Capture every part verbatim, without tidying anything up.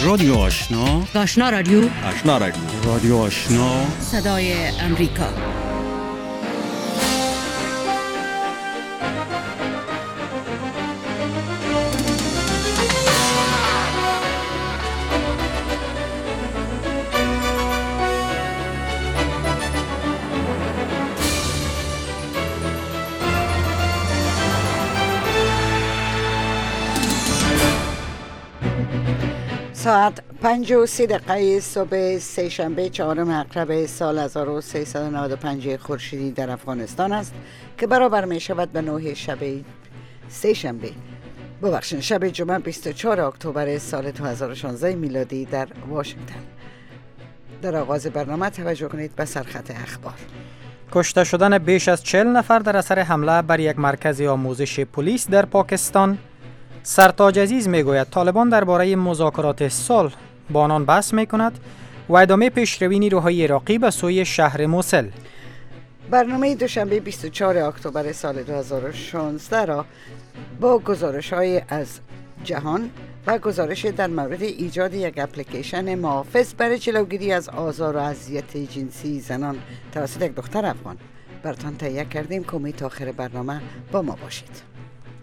رادیو آشنا، آشنا رادیو، آشنا رادیو، رادیو آشنا، صدای امریکا. ساعت پنج و سی دقیقه صبح سه شنبه چهارم اکتبر سال هزار و سیصد و نود و پنج خورشیدی در افغانستان است که برابر می شود به نه شب سه شنبه ببخشید شب جمعه بیست و چهار اکتبر سال دو هزار و شانزده میلادی در واشنگتن. در آغاز برنامه توجه کنید به سرخط اخبار. کشته شدن بیش از چهل نفر در اثر حمله بر یک مرکز آموزش پلیس در پاکستان. سرتاج عزیز میگوید طالبان درباره مذاکرات صلح با آنان بحث میکند و ادامه پیشروی نیروهای عراقی به سوی شهر موصل. برنامه دوشنبه بیست و چهار اکتبر سال دو هزار و شانزده را با گزارش‌های از جهان و گزارش در مورد ایجاد یک اپلیکیشن محافظ برای جلوگیری از آزار و اذیت جنسی زنان توسط یک دختر افغان براتان تهیه کردیم که امید تا آخر برنامه با ما باشید.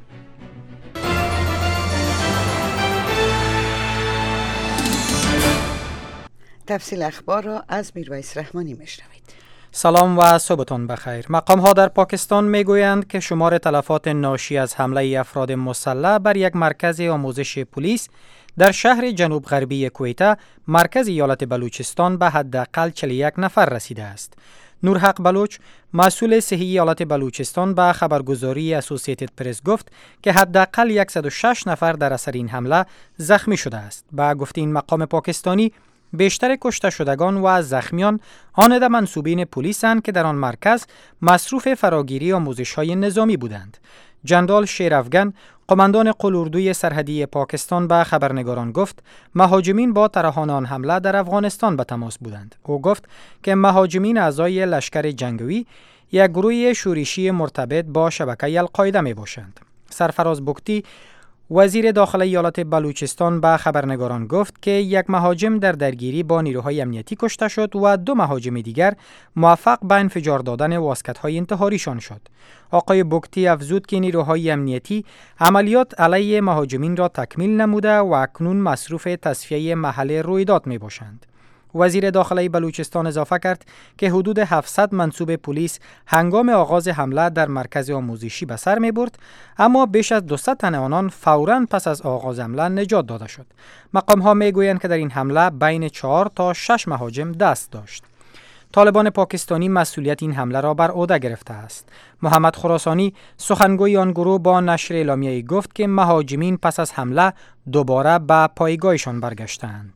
تفصیل اخبار را از میرویس رحمانی میشنوید. سلام و صبحتان بخیر. مقام ها در پاکستان میگویند که شمار تلفات ناشی از حمله افراد مسلح بر یک مرکز آموزش پلیس در شهر جنوب غربی کویتا مرکز ایالت بلوچستان به حداقل چهل و یک نفر رسیده است. نورحق بلوچ مسئول صحی ایالت بلوچستان به خبرگزاری اسوسییتد پرس گفت که حداقل صد و شش نفر در اثر این حمله زخمی شده است. با گفته این مقام پاکستانی بیشتر کشته شدگان و زخمیان آنده منسوبین پلیسند که در آن مرکز مصروف فراگیری آموزش‌های نظامی بودند. جنرال شیر افغان قماندان قلاردوی سرحدی پاکستان به خبرنگاران گفت مهاجمین با طرحان آن حمله در افغانستان به تماس بودند. او گفت که مهاجمین اعضای لشکر جنگی یک گروه شورشی مرتبط با شبکه القاعده می باشند. سرفراز بگتی وزیر داخلی ایالت بلوچستان به خبرنگاران گفت که یک مهاجم در درگیری با نیروهای امنیتی کشته شد و دو مهاجم دیگر موفق به انفجار دادن واسکت‌های انتحاریشان شد. آقای بگتی افزود که نیروهای امنیتی عملیات علیه مهاجمین را تکمیل نموده و اکنون مصروف تصفیه محل رویداد می باشند. وزیر داخلی بلوچستان اضافه کرد که حدود هفتصد منسوب پلیس هنگام آغاز حمله در مرکز آموزشی به سر می برد، اما بیش از دویست تن آنان فوراً پس از آغاز حمله نجات داده شد. مقام ها می گویند که در این حمله بین چهار تا شش مهاجم دست داشت. طالبان پاکستانی مسئولیت این حمله را بر عهده گرفته است. محمد خراسانی سخنگوی آن گروه با نشر اعلامیه‌ای گفت که مهاجمین پس از حمله دوباره به پایگاهشان برگشتند.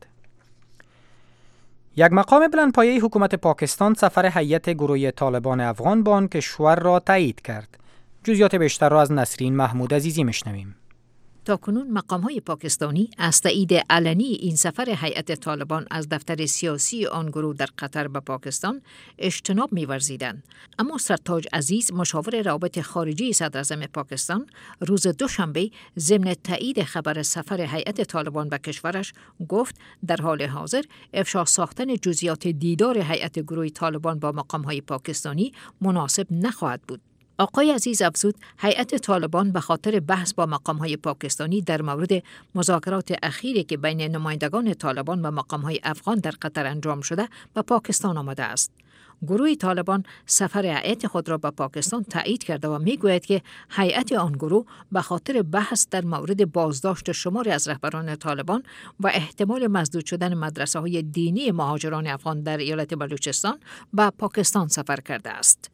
یک مقام بلندپایه حکومت پاکستان سفر هیئت گروه طالبان افغان به آن کشور را تایید کرد. جزئیات بیشتر را از نسرین محمود عزیزی میشنویم. تاکنون مقام‌های پاکستانی از تایید علنی این سفر هیئت طالبان از دفتر سیاسی آن گروه در قطر به پاکستان اجتناب می‌ورزیدند، اما سرتاج عزیز مشاور روابط خارجی صدراعظم پاکستان روز دوشنبه ضمن تایید خبر سفر هیئت طالبان به کشورش گفت در حال حاضر افشا ساختن جزئیات دیدار هیئت گروه طالبان با مقام‌های پاکستانی مناسب نخواهد بود. آقای عزیز افزود هیئت طالبان به خاطر بحث با مقام‌های پاکستانی در مورد مذاکرات اخیری که بین نمایندگان طالبان و مقام‌های افغان در قطر انجام شده به پاکستان آمده است. گروه طالبان سفر هیئت خود را به پاکستان تایید کرده و میگوید که هیئت آن گروه به خاطر بحث در مورد بازداشت شماری از رهبران طالبان و احتمال مسدود شدن مدرسه‌های دینی مهاجران افغان در ایالت بلوچستان به پاکستان سفر کرده است.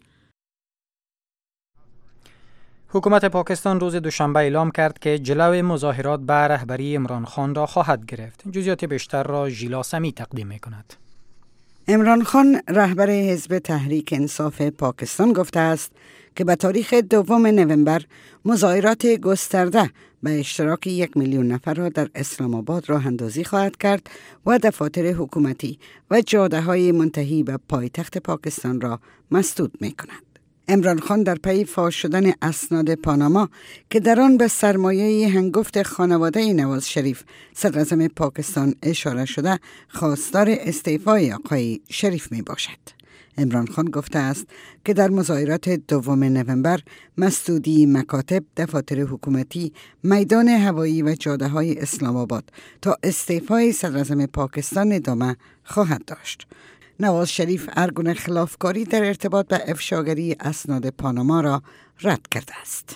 حکومت پاکستان روز دوشنبه اعلام کرد که جلوی مظاهرات به رهبری عمران خان را خواهد گرفت. جزئیات بیشتر را ژیلا سمی تقدیم می‌کند. عمران خان رهبر حزب تحریک انصاف پاکستان گفته است که به تاریخ دوم نوامبر مظاهرات گسترده به اشتراک یک میلیون نفر را در اسلام آباد راه اندازی خواهد کرد و دفاتر حکومتی و جاده‌های منتهی به پایتخت پاکستان را مسدود می‌کند. عمران خان در پی فاش شدن اسناد پاناما که در آن به سرمایه هنگفت خانواده نواز شریف صدراعظم پاکستان اشاره شده، خواستار استعفای آقای شریف می باشد. عمران خان گفته است که در مظاهرات دوم نوامبر مسدودی مکاتب، دفاتر حکومتی، میدان هوایی و جاده های اسلام آباد تا استعفای صدراعظم پاکستان ادامه خواهد داشت. نواز شریف هر گونه خلافکاری در ارتباط به افشاگری اسناد پاناما را رد کرده است.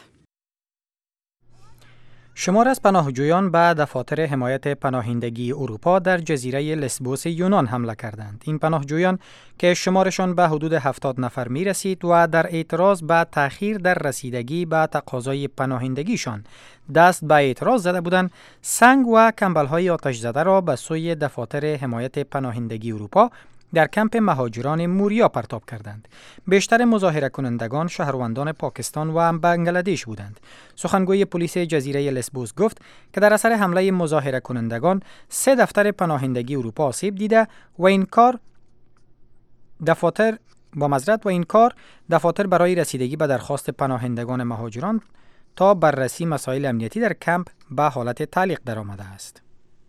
شمار از پناهجویان به دفاتر حمایت پناهندگی اروپا در جزیره لسبوس یونان حمله کردند. این پناهجویان که شمارشان به حدود هفتاد نفر می رسید و در اعتراض به تأخیر در رسیدگی به تقاضای پناهندگیشان دست به اعتراض زده بودند، سنگ و کمبل‌های آتش زده را به سوی دفاتر حمایت پناهندگی اروپا در کمپ مهاجران موریا پرتاب کردند. بیشتر مظاهره کنندگان شهروندان پاکستان و بنگلادش بودند. سخنگوی پلیس جزیره لسبوس گفت که در اثر حمله مظاهره کنندگان سه دفتر پناهندگی اروپا آسیب دیده و این کار دفاتر با معذرت و این کار دفاتر برای رسیدگی به درخواست پناهندگان مهاجران تا بررسی مسائل امنیتی در کمپ به حالت تعلیق درآمده است.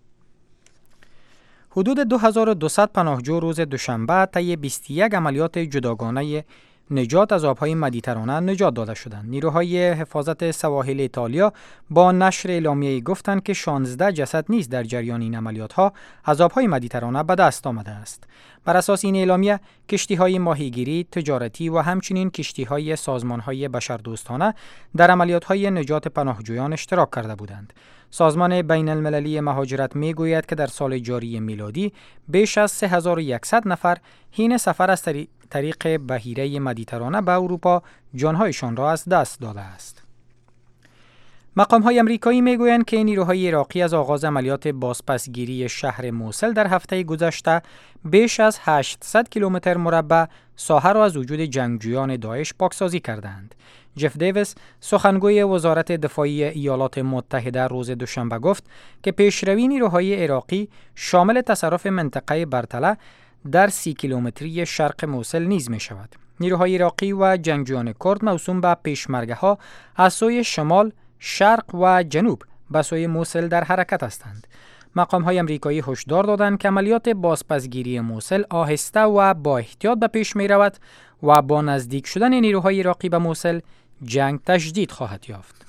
حدود دو هزار و دویست پناهجو روز دوشنبه طی بیست و یک عملیات جداگانه نجات از آبهای مدیترانه نجات داده شدند. نیروهای حفاظت سواحل ایتالیا با نشر اعلامیه‌ای گفتند که شانزده جسد نیز در جریان این عملیات‌ها از آبهای مدیترانه به دست آمده است. بر اساس این اعلامیه، کشتی‌های ماهیگیری، تجارتی و همچنین کشتی‌های سازمان‌های بشردوستانه در عملیات‌های نجات پناهجویان اشتراک کرده بودند. سازمان بین المللی مهاجرت می گوید که در سال جاری میلادی بیش از سه هزار و صد نفر حین سفر از طریق بحیره مدیترانه به اروپا جانهایشان را از دست داده است. مقام‌های امریکایی می‌گویند که نیروهای عراقی از آغاز عملیات بازپسگیری شهر موصل در هفته گذشته بیش از هشتصد کیلومتر مربع ساحه را از وجود جنگجویان داعش پاکسازی کردند. جف دیویس، سخنگوی وزارت دفاعی ایالات متحده، روز دوشنبه گفت که پیشروی نیروهای عراقی شامل تصرف منطقه برتله در سی کیلومتری شرق موصل نیز می شود. نیروهای عراقی و جنگجویان کرد موسوم به پیشمرگه‌ها از سوی شمال، شرق و جنوب به سوی موصل در حرکت هستند. مقام‌های امریکایی هشدار دادند که عملیات بازپسگیری موصل آهسته و با احتیاط به پیش می رود و با نزدیک شدن نیروهای عراقی به موصل جنگ تجدید خواهد یافت.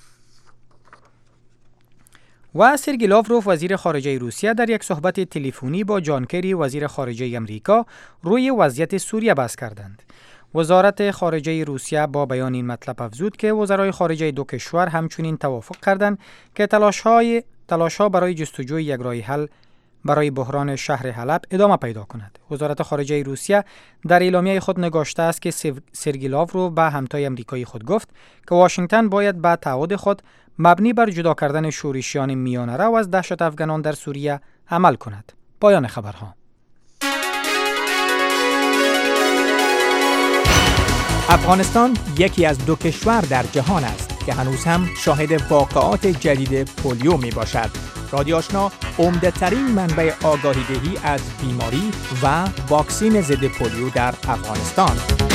و سرگئی لاوروف، وزیر خارجه روسیه، در یک صحبت تلفنی با جان کری، وزیر خارجه امریکا، روی وضعیت سوریه بحث کردند. وزارت خارجه روسیه با بیان این مطلب افزود که وزرای خارجه دو کشور همچنین توافق کردند که تلاش‌های تلاش‌ها برای جستجوی یک راه حل برای بحران شهر حلب ادامه پیدا کند. وزارت خارجه روسیه در اعلامیه خود نگاشته است که سرگئی لاوروف به همتای امریکایی خود گفت که واشنگتن باید به تعهد خود مبنی بر جدا کردن شورشیان میانه رو از دهشت افغانان در سوریه عمل کند. پایان خبرها. افغانستان یکی از دو کشور در جهان است که هنوز هم شاهد واقعات جدید پولیو می باشد. رادیو آشنا عمده ترین منبع آگاهی دهی از بیماری و واکسین ضد پولیو در افغانستان.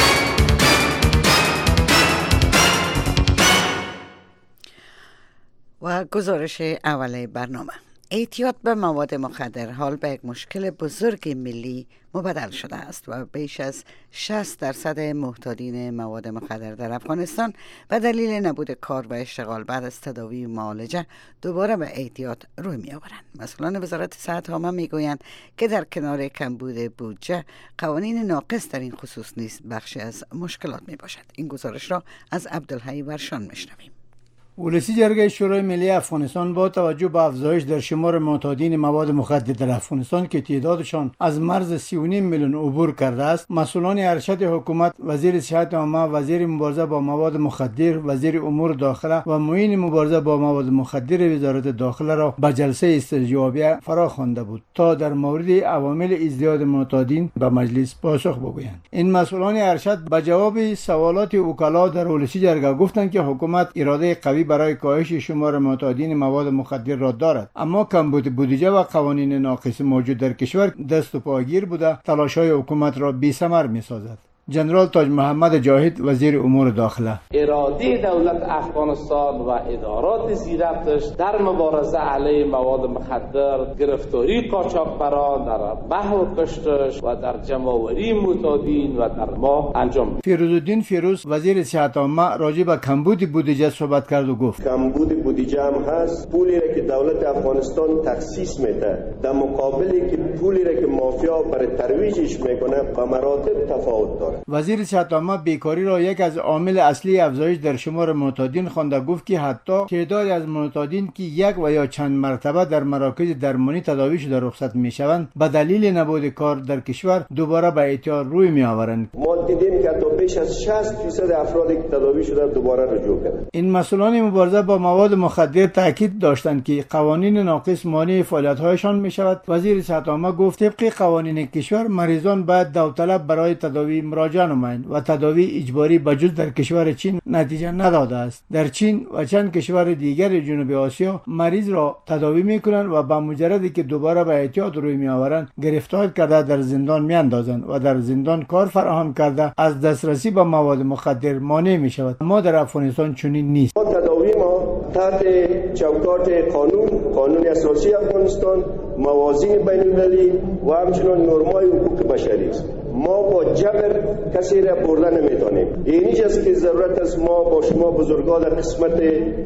و گزارش اول برنامه. اعتیاد به مواد مخدر حال به یک مشکل بزرگ ملی مبدل شده است و بیش از شصت درصد معتادین مواد مخدر در افغانستان به دلیل نبود کار و اشتغال بعد از تداوی و معالجه دوباره به اعتیاد روی می آورند. مسئولان وزارت صحت عامه می گویند که در کنار کمبود بودجه، قوانین ناقص در این خصوص نیز بخشی از مشکلات می باشد. این گزارش را از عبدالحی ورشان میشنویم. ولسی جرگه شورای ملی افغانستان با توجه به افزایش در شمار معتادین مواد مخدر در افغانستان که تعدادشان از مرز سی و نیم میلیون عبور کرده است، مسئولان ارشد حکومت، وزیر صحت عامه، وزیر مبارزه با مواد مخدر، وزیر امور داخله و معین مبارزه با مواد مخدر وزارت داخله را به جلسه استجوابیه فرا خوانده بود تا در مورد عوامل ازدیاد معتادین به مجلس پاسخ بگویند. این مسئولان ارشد به جواب سوالات وکلا در ولسی جرگه گفتند که حکومت اراده قوی برای کاهش شمار معتادین مواد مخدر را دارد، اما کمبود بودجه و قوانین ناقص موجود در کشور دست و پاگیر بوده تلاش‌های حکومت را بی‌ثمر می‌سازد. جنرال تاج محمد جاهد وزیر امور داخله: اراده دولت افغانستان و ادارات زیربطش در مبارزه علیه مواد مخدر، گرفتاری قاچاقبران، در بحث و کشتش و در جمع‌آوری معتادین و در ما انجام. فیروزالدین فیروز وزیر صحت عامه راجع به کمبود بودجه صحبت کرد و گفت: کمبود بودجه هم هست. پولی را که دولت افغانستان تخصیص میده در مقابلی که پولی را که مافیا برای ترویجش میکنه به مراتب تفاوت داره. وزیر صحت عامه بیکاری را یک از عامل اصلی افزایش در شمار معتادین خوانده. گفت که حتی تعدادی از معتادین که یک و یا چند مرتبه در مراکز درمانی تداوی شده رخصت میشوند به دلیل نبود کار در کشور دوباره به اعتیاد روی می آورند. ما دیدیم که تا بیش از شصت درصد افرادی که تداوی شده دوباره رجوع کردند. این مسئولان مبارزه با مواد مخدر تاکید داشتند که قوانین ناقص مانع فعالیت‌هایشان می شود. وزیر صحت عامه گفت طبق قوانین کشور مریضان باید داوطلب برای تداوی مراجعه نمایند و تداوی اجباری بجز در کشور چین نتیجه نداده است. در چین و چند کشور دیگر جنوب آسیا مریض را تداوی میکنند و با مجردی که دوباره به اعتیاد روی می آورند گرفتار کرده در زندان می اندازند و در زندان کار فراهم کرده از دسترسی به مواد مخدر مانع می شود. ما در افغانستان چنین نیست. ما تداوی ما تحت چوکاٹ قانون قانون اساسی افغانستان، موازین بین المللی و همچنین نرم‌های حقوق بشری است. ما با جبر کسی را بردن نمیتونیم. اینی است که ضرورت است ما با شما بزرگان در قسمت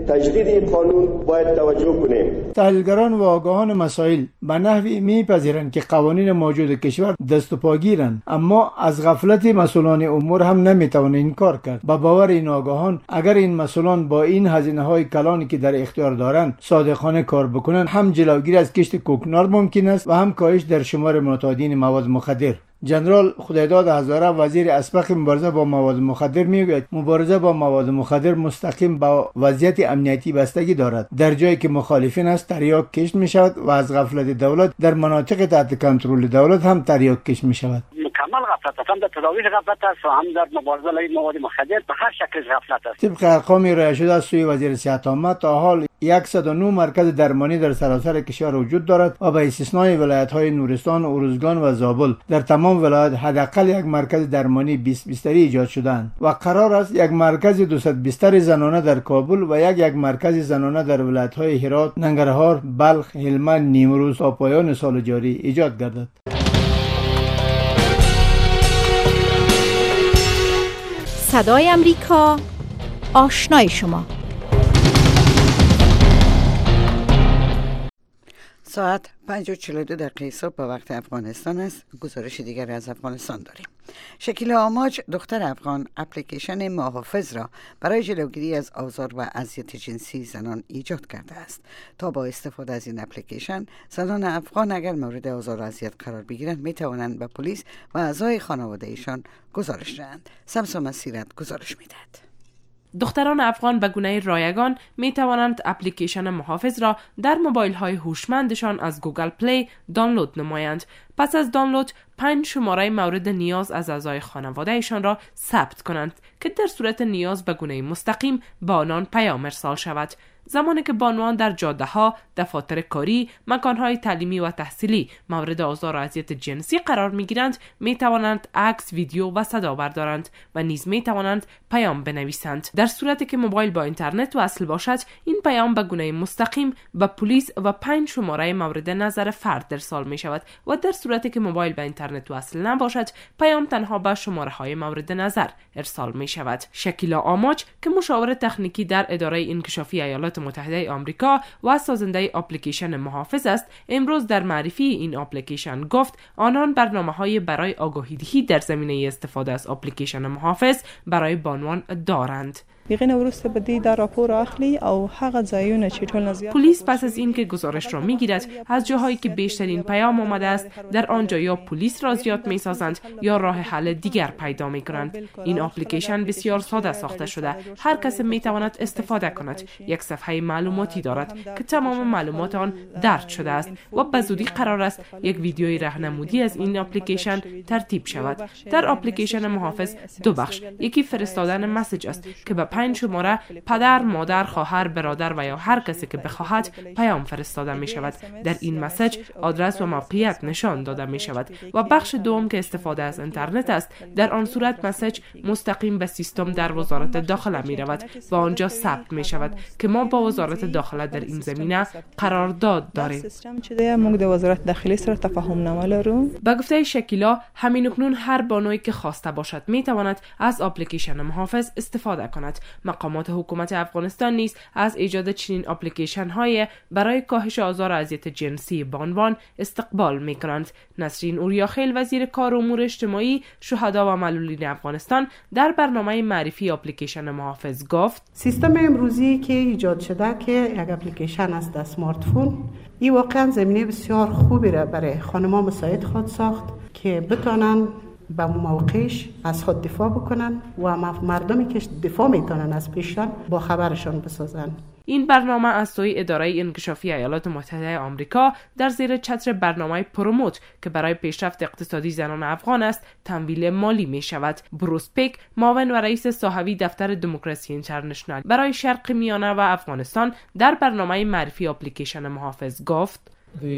تجدید قانون باید توجه کنیم. تحلیلگران و آگاهان مسائل به نحوی میپذیرند که قوانین موجود کشور دست و پاگیرند، اما از غفلت مسئولان امور هم نمیتوان انکار کرد. با باور این آگاهان اگر این مسئولان با این هزینه های کلانی که در اختیار دارند صادقانه کار بکنند، هم جلوگیری از کشت کوکنار ممکن است و هم کاهش در شمار معتادین مواد مخدر. جنرال خدایداد هزاره وزیر اسبق مبارزه با مواد مخدر میگوید مبارزه با مواد مخدر مستقیم با وضعیت امنیتی بستگی دارد. در جایی که مخالفین است تریاک کشت می شود و از غفلت دولت در مناطق تحت کنترل دولت هم تریاک کشت می شود. مکمل غفلت است، هم در تداوی غفلت است و هم در مبارزه علیه مواد مخدر به هر شکل غفلت است. طبق ارقام ارائه شده از سوی وزیر صحت عامه تا حال صد و نه مرکز درمانی در سراسر کشور وجود دارد و به استثنای ولایت‌های نورستان، اروزگان و زابل در تمام ولایت حداقل یک مرکز درمانی بیست بستری ایجاد شدند و قرار است یک مرکز دویست بستر زنانه در کابل و یک یک مرکز زنانه در ولایت‌های هرات، ننگرهار، بلخ، هلمند نیمروز تا پایان سال جاری ایجاد گردد. صدای امریکا، آشنای شما. ساعت پنج و چهل و دو دقیقه صبح به وقت افغانستان است. گزارش دیگر از افغانستان داریم. شکیل آماج دختر افغان اپلیکیشن محافظ را برای جلوگیری از آزار و اذیت جنسی زنان ایجاد کرده است. تا با استفاده از این اپلیکیشن زنان افغان اگر مورد آزار و اذیت قرار بگیرند می توانند به پلیس و اعضای خانواده ایشان گزارش دهند. سمسا مسیرت گزارش میدهد. دختران افغان به گونه رایگان می توانند اپلیکیشن محافظ را در موبایل های هوشمندشان از گوگل پلی دانلود نمایند. پس از دانلود پنج شماره مورد نیاز از اعضای خانواده ایشان را ثبت کنند که در صورت نیاز به گونه مستقیم به آنان پیام ارسال شود. زمانی که بانوان در جاده ها، دفاتر کاری، مکانهای تعلیمی و تحصیلی مورد آزار و اذیت جنسی قرار می گیرند، می توانند عکس، ویدیو و صدا بردارند و نیز می توانند پیام بنویسند. در صورتی که موبایل با اینترنت وصل باشد، این پیام به گونه مستقیم به پلیس و پنج شماره مورد نظر فرد ارسال می شود و در صورتی که موبایل به اینترنت وصل نباشد، پیام تنها به شماره های مورد نظر ارسال می شود. شکیلا آماج که مشاور تکنیکی در اداره انکشافی ایالات متحده آمریکا و سازنده اپلیکیشن محافظ است، امروز در معرفی این اپلیکیشن گفت آنان برنامه‌های برای آگاهی‌دهی در زمینه استفاده از اپلیکیشن محافظ برای بانوان دارند. یقینا ورسته به دې دا راپور اخلي او هغه ځایونه چې ټول نزیات پلیس پس از اینکه گزارش را میگیرد از جاهایی که بیشترین پیام آمده است در آنجا یا پلیس را زیاد میسازند یا راه حل دیگر پیدا میکنند. این اپلیکیشن بسیار ساده ساخته شده، هر کس میتواند استفاده کند. یک صفحه معلوماتی دارد که تمام معلومات آن درج شده است و به زودی قرار است یک ویدیوی راهنمودی از این اپلیکیشن ترتیب شود. در اپلیکیشن محافظ دو بخش، یکی فرستادن مسیج است که به پنج شماره پدر، مادر، خواهر، برادر و یا هر کسی که بخواهد پیام فرستاده می شود. در این مسیج آدرس و موقعیت نشان داده می شود و بخش دوم که استفاده از اینترنت است، در آن صورت مسیج مستقیم به سیستم در وزارت داخله می رود و آنجا ثبت می شود که ما با وزارت داخله در این زمینه قرارداد داریم. ما در وزارت داخلی سره تفاهم نامه لرو. به گفته شکیلا، همین اکنون هر بانوی که خواسته باشد می تواند از اپلیکیشن محافظ استفاده کند. مقامات حکومت افغانستان نیز از ایجاد چنین اپلیکیشن های برای کاهش آزار و اذیت جنسی بانوان استقبال می کنند. نسرین اوریاخیل، وزیر کار و امور اجتماعی، شهدا و معلولین افغانستان، در برنامه معرفی اپلیکیشن محافظ گفت: سیستم امروزی که ایجاد شده که یک اپلیکیشن است در اسمارت فون، این واقعا زمینه بسیار خوبی را برای خانم‌ها مساعد خود ساخت که بتونن به موقعش از خود دفاع بکنن و مردمی که دفاع میتونن از پیششان با خبرشان بسازن. این برنامه از سوی اداره انکشافی ایالات متحده آمریکا در زیر چتر برنامه پروموت که برای پیشرفت اقتصادی زنان افغان است تمویل مالی می شود. بروس پیک، معاون و رئیس صاحبی دفتر دموکراسی اینترنشنال برای شرق میانه و افغانستان، در برنامه معرفی اپلیکیشن محافظ گفت: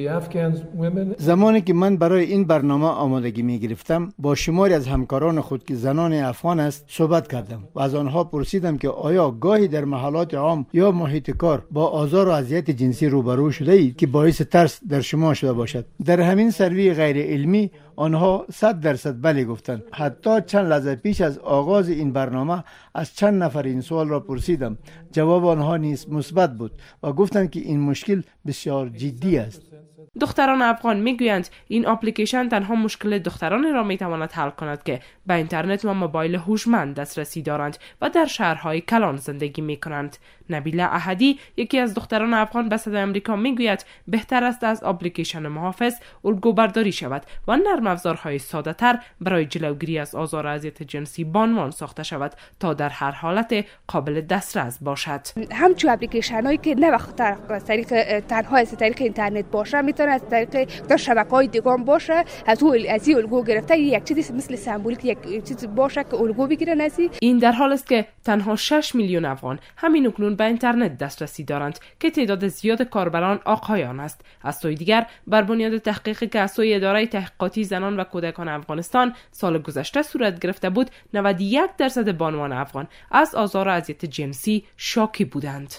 زمانی که من برای این برنامه آمادگی می گرفتم، با شماری از همکاران خود که زنان افغان است صحبت کردم و از آنها پرسیدم که آیا گاهی در محلات عام یا محیط کار با آزار و اذیت جنسی روبرو شده اید که باعث ترس در شما شده باشد؟ در همین سروی غیر علمی آنها صد درصد بله گفتند. حتی چند لحظه پیش از آغاز این برنامه از چند نفر این سوال را پرسیدم. جواب آنها نیز مثبت بود و گفتند که این مشکل بسیار جدی است. دختران افغان میگویند این اپلیکیشن تنها مشکل دخترانی را میتواند حل کند که به اینترنت و موبایل هوشمند دسترسی دارند و در شهرهای کلان زندگی میکنند. نبیله احدی، یکی از دختران افغان به صدای آمریکا، میگوید بهتر است از اپلیکیشن محافظ الگو برداری شود و نرم افزارهای ساده تر برای جلوگیری از آزار و اذیت جنسی بانوان ساخته شود تا در هر حالت قابل دسترس باشد. همچون اپلیکیشن هایی که نه وقت از طریق تنها از طریق اینترنت باشه، میتونه از طریق در شبکه‌های دیگه باشه، از اون از الگو گرفته یک چیزی مثل سمبولیک یک چیز باشه که الگو بگیرن. از این در حال است که تنها شش میلیون افغان همین اکنون به اینترنت دسترسی دارند که تعداد زیاد کاربران آقایان است. از سوی دیگر، بر بنیاد تحقیقی که از سوی اداره تحقیقاتی زنان و کودکان افغانستان سال گذشته صورت گرفته بود، نود و یک درصد بانوان افغان از آزار و اذیت جنسی شاکی بودند.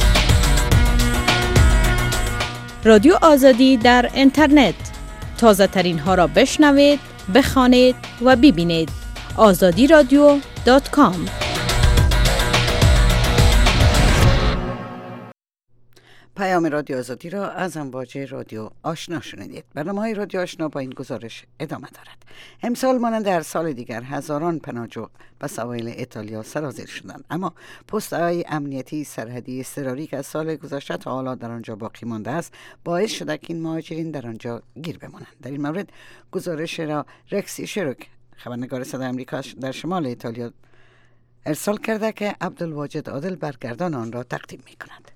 رادیو آزادی در اینترنت، تازه ترین ها را بشنوید، بخوانید و ببینید. آزادی رادیو دات کام. پیام رادیو آزادی را از امواج رادیو آشنا شنیدید. برنامه‌های رادیو آشنا با این گزارش ادامه دارد. امسال مانند در سال دیگر هزاران پناهجو به سواحل ایتالیا سرازیر شدند، اما پست‌های امنیتی سرحدی اضطراری که از سال گذشته تا حالا در آنجا باقی مانده است باعث شده که این مهاجرین در آنجا گیر بمانند. در این مورد گزارش را رکسی شروک، خبرنگار صدای آمریکا در شمال ایتالیا، ارسال کرده که عبدالواجد عادل برگردان آن را تقدیم می‌کند.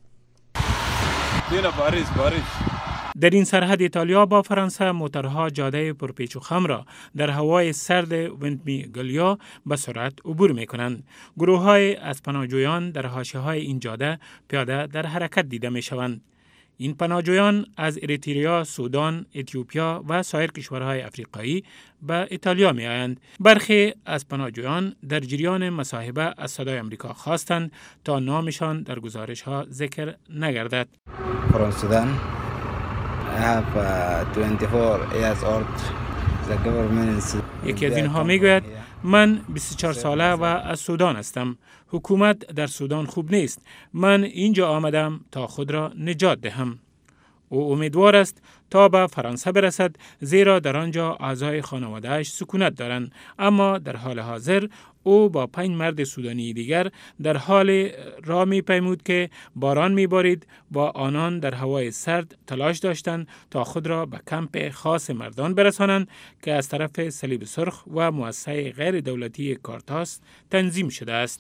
در این سرحد ایتالیا با فرانسه، موتورها جاده پرپیچ و خم را در هوای سرد ونتمیگلیا به سرعت عبور می کنند. گروه های از پناهجویان در حاشیه های این جاده پیاده در حرکت دیده می شوند. این پناهجویان از اریتریا، سودان، اتیوپیا و سایر کشورهای افریقایی به ایتالیا می آیند. برخی از پناهجویان در جریان مصاحبه از صدای آمریکا خواستند تا نامشان در گزارش ها ذکر نگردد. From Sudan, I have uh, twenty-four years old. The government یکی از اینها می گوید من بیست و چهار ساله و از سودان هستم. حکومت در سودان خوب نیست. من اینجا آمدم تا خود را نجات دهم. او امیدوار است تا به فرانسه برسد، زیرا در آنجا اعضای خانواده‌اش سکونت دارند. اما در حال حاضر او با پنج مرد سودانی دیگر در حال راه می پیمود که باران می بارید و آنان در هوای سرد تلاش داشتند تا خود را به کمپ خاص مردان برسانند که از طرف صلیب سرخ و مؤسسه غیر دولتی کارتاس تنظیم شده است.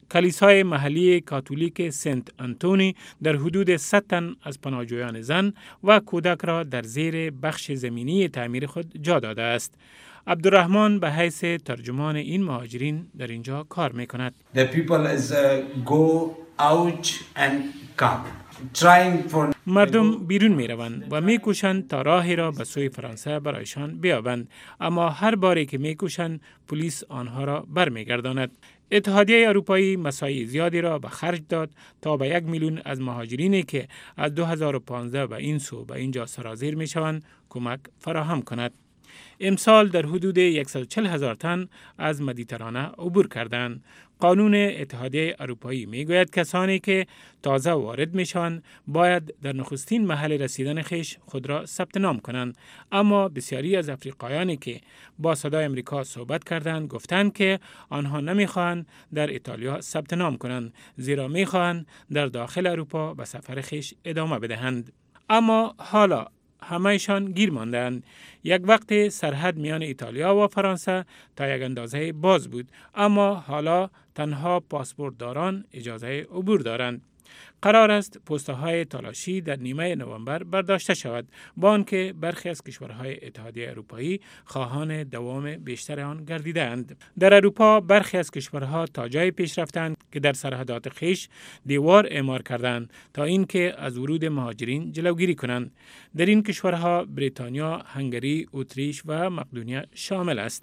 کلیسای محلی کاتولیک سنت آنتونی در حدود صد تن از پناهجویان زن و کودک را در زیر بخش زمینی تعمیر خود جا داده است. عبدالرحمن به حیث ترجمان این مهاجرین در اینجا کار می کند. The people is uh, go out and come. Trying for... مردم بیرون می روند و می کوشند تا راهی را به سوی فرانسه برایشان بیابند، اما هر باری که می کوشند پلیس آنها را برمیگرداند. اتحادیه اروپایی مساعی زیادی را به خرج داد تا به یک میلیون از مهاجرینی که از دو هزار و پانزده به این سو به اینجا سرازیر می شوند کمک فراهم کند. امسال در حدود صد و چهل هزار تن از مدیترانه عبور کردند. قانون اتحادیه اروپایی می گوید کسانی که تازه وارد می شوند باید در نخستین محل رسیدن خیش خود را ثبت نام کنند، اما بسیاری از افریقایانی که با صدای امریکا صحبت کردند گفتند که آنها نمی خواهند در ایتالیا ثبت نام کنند، زیرا می خواهند در داخل اروپا به سفر خیش ادامه بدهند. اما حالا همه‌شان گیر ماندند. یک وقت سرحد میان ایتالیا و فرانسه تا یک اندازه باز بود، اما حالا تنها پاسپورت داران اجازه عبور دارند. قرار است پست‌های تالاشی در نیمه نوامبر برداشته شود، با آنکه برخی از کشورهای اتحادیه اروپایی خواهان دوام بیشتر آن گردیده‌اند. در اروپا برخی از کشورها تا جای پیش رفتند که در سرحدات خیش دیوار اعمار کردند تا اینکه از ورود مهاجرین جلوگیری کنند. در این کشورها بریتانیا، هنگری، اتریش و مقدونیه شامل است.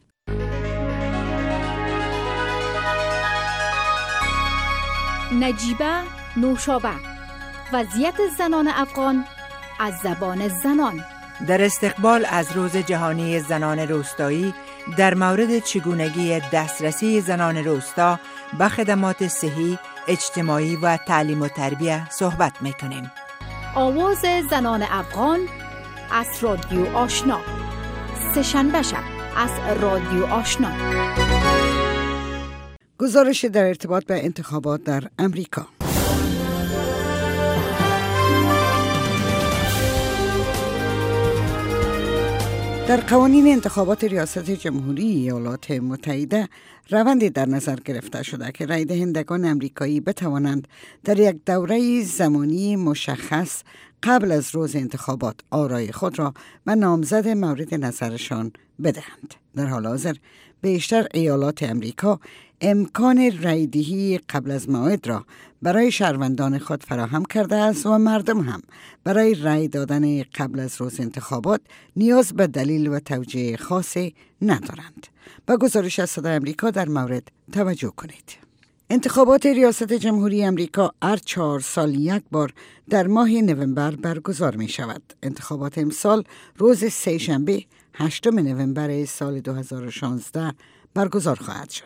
نجیبه نوشابه، وضعیت زنان افغان از زبان زنان. در استقبال از روز جهانی زنان روستایی در مورد چگونگی دسترسی زنان روستا به خدمات صحی، اجتماعی و تعلیم و تربیت صحبت میکنیم. آواز زنان افغان از رادیو آشنا، سه‌شنبه شب از رادیو آشنا. گزارش در ارتباط به انتخابات در امریکا. در قوانین انتخابات ریاست جمهوری ایالات متحده روندی در نظر گرفته شده که رای دهندگان امریکایی بتوانند در یک دوره زمانی مشخص قبل از روز انتخابات آرای خود را به نامزد مورد نظرشان بدهند. در حال حاضر بیشتر ایالات امریکا امکان رایدهی قبل از موعد را برای شهروندان خود فراهم کرده است و مردم هم برای رای دادن قبل از روز انتخابات نیاز به دلیل و توجیه خاصی ندارند. با گزارش از صدای امریکا در مورد توجه کنید. انتخابات ریاست جمهوری امریکا هر چهار سال یک بار در ماه نوامبر برگزار می شود. انتخابات امسال روز سه شنبه هشتم نوامبر سال دو هزار و شانزده برگزار خواهد شد.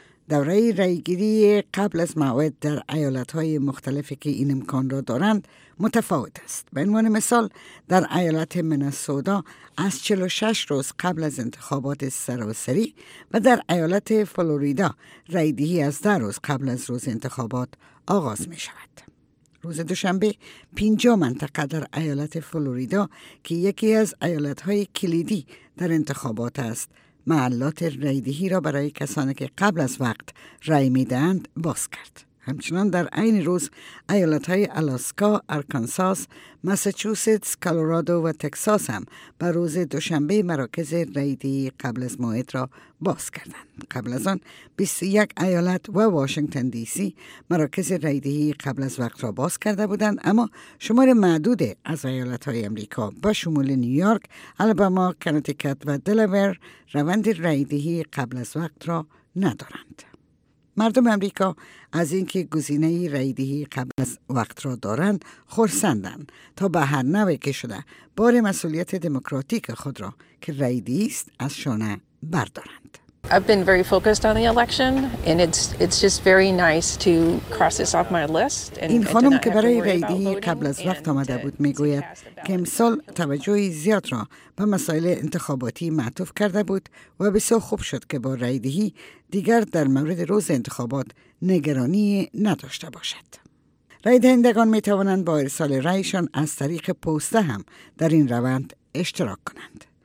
دوره رایگیری قبل از موعد در ایالت‌های مختلفی که این امکان را دارند متفاوت است. به عنوان مثال در ایالت مینسوتا از چهل و شش روز قبل از انتخابات سراسری و در ایالت فلوریدا رایدهی از ده روز قبل از روز انتخابات آغاز می شود. روز دوشنبه پنجاه منطقه در ایالت فلوریدا که یکی از ایالت‌های کلیدی در انتخابات است محلات رایدهی را برای کسانی که قبل از وقت رای می‌دهند باز کرد. همچنان در عین روز ایالت‌های آلاسکا، آرکانساس، ماساچوستس، کلرادو و تگزاس هم بر روز دوشنبه مراکز رایدهی قبل از موعد را باز کردند. قبل از آن بیست و یک ایالت و واشنگتن دی سی مراکز رایدهی قبل از وقت را باز کرده بودند، اما شمار معدود از ایالت‌های امریکا به شمول نیویورک، آلاباما، کنتیکت و دلاور روند رایدهی قبل از وقت را ندارند. مردم امریکا از اینکه گزینه رایدهی قبل از وقت را دارند خرسندند تا به هر نوعی که شده بار مسئولیت دموکراتیک خود را که رایدهی است از شانه بردارند. I've been very focused on the election and it's it's just very nice to cross this off my list and این خانم که برای رایدهی قبل از وقت آمده بود میگوید که امسال توجه زیاد را به مسائل انتخاباتی معطوف کرده بود و بسیار خوب شد که با رایدهی دیگر در مورد روز انتخابات نگرانی نداشته باشد. رای دهندگان می توانند با ارسال رایشان از طریق پسته هم در این روند اشتراک کنند.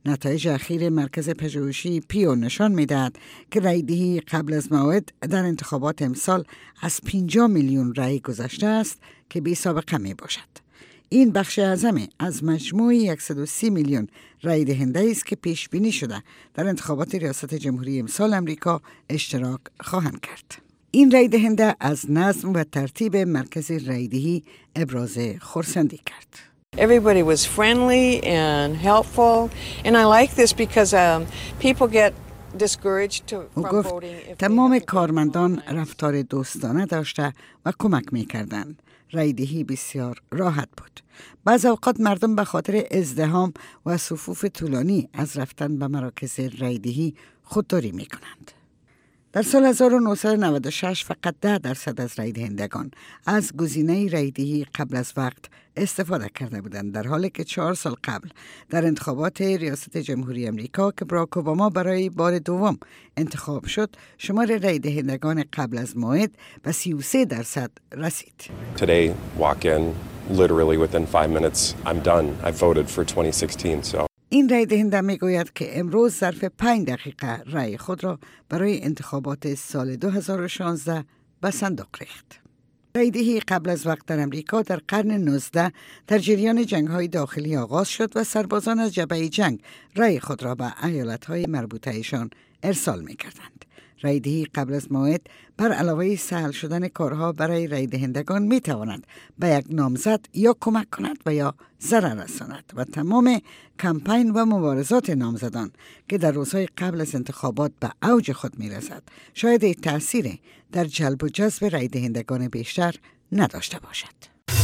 نتایج اخیر مرکز پژوهشی پیو نشان می‌دهد که رایدهی قبل از موعد در انتخابات امسال از پنجاه میلیون رای گذشته است که بی سابقه می باشد. این بخش اعظم از مجموع صد و سی میلیون رای دهنده است که پیش بینی شده در انتخابات ریاست جمهوری امسال امریکا اشتراک خواهند کرد. این رای دهنده از نظم و ترتیب مرکز رایدهی ابراز خرسندی کرد. Everybody was friendly and helpful and I like this because um, people get discouraged to from گفت voting. تمام کارمندان رفتار دوستانه داشته و کمک می‌کردند. رایدهی بسیار راحت بود. بعض اوقات مردم به خاطر ازدحام و صفوف طولانی از رفتن به مراکز رایدهی خودداری می‌کنند. در سال هزار و نهصد و نود و شش فقط ده درصد از رای دهندگان از گزینه رایدهی قبل از وقت استفاده کرده بودند، در حالی که چهار سال قبل در انتخابات ریاست جمهوری امریکا که باراک اوباما برای بار دوم انتخاب شد، شمار رای دهندگان قبل از موعد به سی و سه درصد رسید. Today, walk in, literally within five minutes, I'm done. I voted for twenty sixteen, so این رای دهنده می گوید که امروز ظرف پنج دقیقه رای خود را برای انتخابات سال دو هزار و شانزده به صندوق ریخت. رایدهی قبل از وقت در امریکا در قرن نوزدهم در جریان جنگ‌های داخلی آغاز شد و سربازان از جبهه جنگ رای خود را به ایالت‌های مربوطه‌شان ارسال می‌کردند. رایدهی قبل از موعد بر علاوه سهل شدن کارها برای رای دهندگان می تواند به یک نامزد یا کمک کند و یا ضرر رساند و تمام کمپین و مبارزات نامزدان که در روزهای قبل از انتخابات به اوج خود می رسد شاید تأثیر در جلب و جذب رای دهندگان بیشتر نداشته باشد.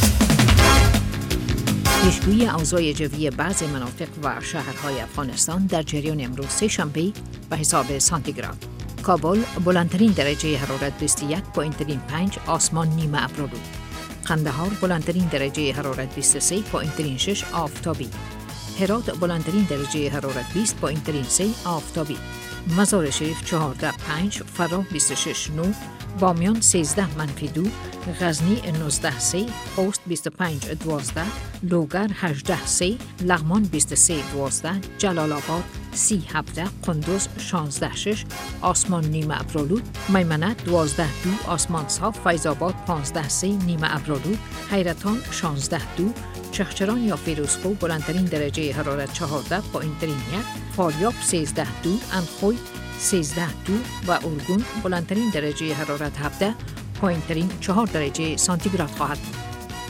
پیشگویی اوضاع جوی بعضی مناطق و شهرهای افغانستان در جریان امروز سه شنبه به حساب سانتیگراد. کابل بلندترین درجه حرارت بیست و یک ممیز پنج، آسمان نیمه ابرآلود. قندهار بلندترین درجه حرارت بیست و سه ممیز شش، آفتابی. هرات بلندترین درجه حرارت بیست ممیز سه، آفتابی. مزار شریف چهارده پنج، فراه بیست و شش نه، بامیان سیزده منفی دو، غزنی نوزده سه، خوست بیست و پنج دوازده، لوگر هجده سه، لغمان بیست و سه دوازده، جلال آباد سی هفده، قندوز شانزده شش، آسمان نیمه ابرآلود، میمنه دوازده دو، آسمان صاف، فیض آباد پانزده سه، نیمه ابرآلود، حیرتان شانزده دو، چخچران یا فیروزکوه بلندترین درجه حرارت چهارده ممیز یک، فاریاب سیزده دو، اندخوی سیزده دو و ارگون بلندترین درجه حرارت هفده، پایینترین چهار درجه سانتیگراد خواهد بود.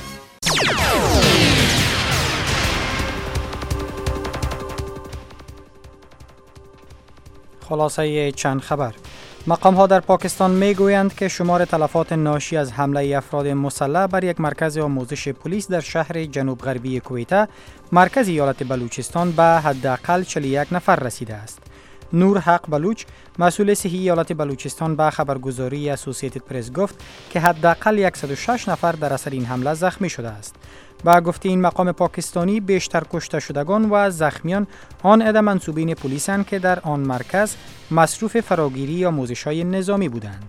خلاصه چند خبر. مقام ها در پاکستان می گویند که شمار تلفات ناشی از حمله افراد مسلح بر یک مرکز آموزش پلیس در شهر جنوب غربی کویتا، مرکز ایالت بلوچستان، به حداقل چهل و یک نفر رسیده است. نور حق بلوچ، مسئول صحی ایالت بلوچستان، به خبرگزاری اسوسییتد پرس گفت که حداقل صد و شش نفر در اثر این حمله زخمی شده است. با گفته این مقام پاکستانی، بیشتر کشته شدگان و زخمیان آن عده منصوبین پلیسند که در آن مرکز مصروف فراگیری آموزش‌های نظامی بودند.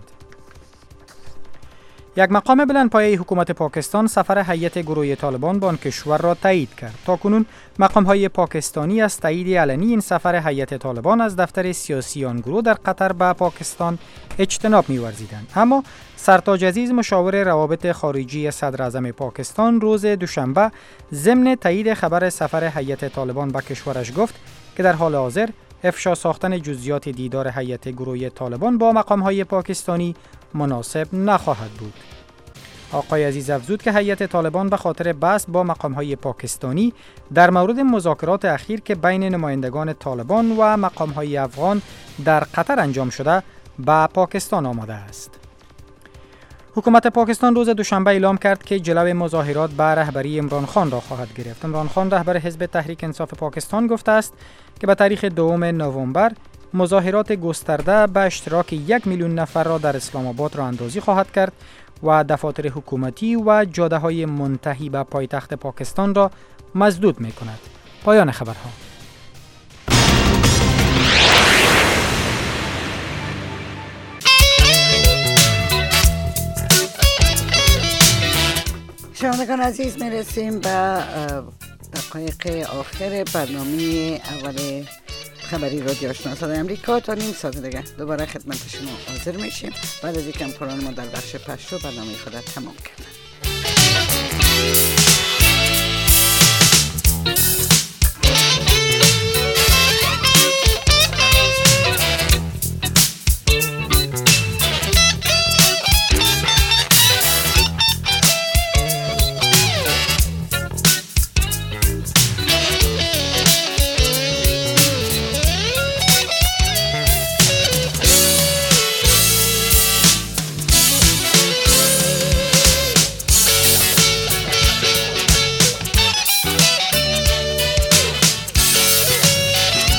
یک مقام بلندپایه حکومت پاکستان سفر هیئت گروه طالبان به آن کشور را تایید کرد. تاکنون مقام‌های پاکستانی از تایید علنی این سفر هیئت طالبان از دفتر سیاسی آن گروه در قطر به پاکستان اجتناب می‌ورزیدند. اما سرتاج عزیز، مشاور روابط خارجی صدر اعظم پاکستان، روز دوشنبه ضمن تایید خبر سفر هیئت طالبان به کشورش گفت که در حال حاضر افشا ساختن جزئیات دیدار هیئت گروه طالبان با مقام‌های پاکستانی مناسب نخواهد بود. آقای عزیز افزود که هیئت طالبان به خاطر بحث با مقام‌های پاکستانی در مورد مذاکرات اخیر که بین نمایندگان طالبان و مقام‌های افغان در قطر انجام شده به پاکستان آمده است. حکومت پاکستان روز دوشنبه اعلام کرد که جلوی مظاهرات به رهبری عمران خان را خواهد گرفت. عمران خان، رهبر حزب تحریک انصاف پاکستان، گفته است که به تاریخ دوم نوامبر مظاهرات گسترده به اشتراک یک میلیون نفر را در اسلام آباد راه اندازی خواهد کرد و دفاتر حکومتی و جاده‌های منتهی به پایتخت پاکستان را مسدود می‌کند. پایان خبرها. شنوندگان عزیز، میرسیم به دقایق آخر برنامه اول خبری رادیو آشنا صدای امریکا. تا نیم ساعت دیگه دوباره خدمت شما حاضر میشیم بعد از اینکه همکاران ما در بخش پشتو برنامه خود تمام کردن.